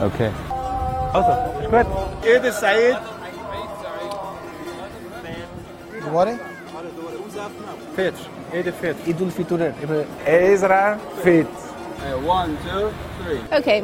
Okay. Awesome. It's good. Eid Saeed. دوباره Fitr. Eid al-Fitr. Eid ul ফিতরের এবারে Ezra Fit. 1, 2, 3. Okay.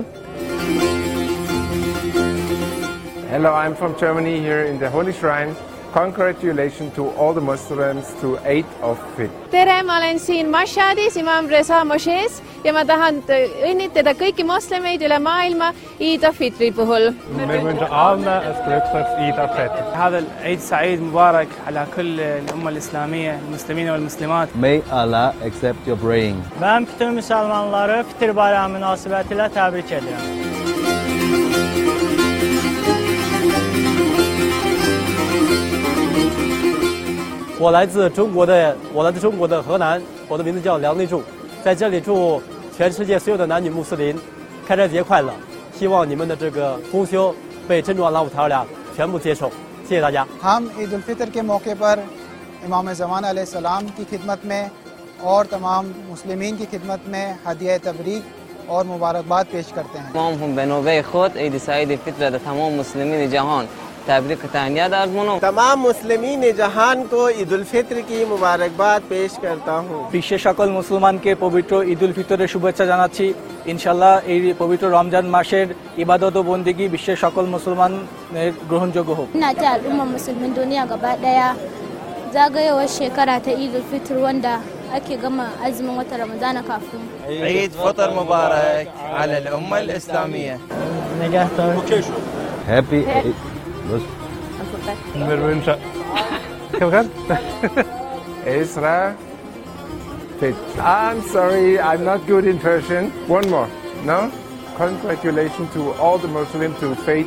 Hello, I'm from Germany here in the Holy Shrine. Congratulations to all the Muslims to Eid of Fit. tere, ma olen siin Mashhadis Imam Reza mošees ja ma tahan õnnitleda kõiki moslemeid üle maailma Eid al-Fitri puhul. Wir wünschen allen ein glückliches Eid al-Fitr. هذا العيد سعيد مبارك على كل الأمة الإسلامية المسلمين والمسلمات. May Allah accept your praying. Ben bütün Müslümanları Fitir Bayramı münasebetiyle tebrik ediyorum. 我来自中国的河南，我的名字叫梁立柱，在这里祝全世界所有的男女穆斯林开斋节快乐，希望你们的这个公休被真主安拉व ताला全部接受，谢谢大家。 हम ईद उल फितर के मौके पर इमाम ज़मान अलैहिस्सलाम की खिदमत में और तमाम मुस्लिमीन की खिदमत में हदिया तबरीक और मुबारकबाद पेश करते हैं تمامهم به نوبه خود عید سعید فطر در تمام مسلمین جهان تبریک تهنیت عرض منم तमाम मुस्लिमीन जहान को ईद उल फित्र की मुबारकबाद पेश करता हूँ বিশ্বের সকল মুসলমানকে পবিত্র ঈদ উল ফিতরের শুভেচ্ছা জানাচ্ছি। ইনশাআল্লাহ এই পবিত্র রমজান মাসের ইবাদত ও বন্দেগী বিশ্বের সকল মুসলমানের গ্রহণযোগ্য হোক। ina ta al'ummar musulmin duniya gaba daya zagayowar shekara ta Eid al-Fitr wanda ake gama azumin watan Ramadana kafin عيد فطر مبارك على الأمة الإسلامية Happy Eid. Wir wünschen... Komm ran. Ezra Fit. I'm sorry, I'm not good in Persian. One more. No? Congratulations to all the Muslims to faith.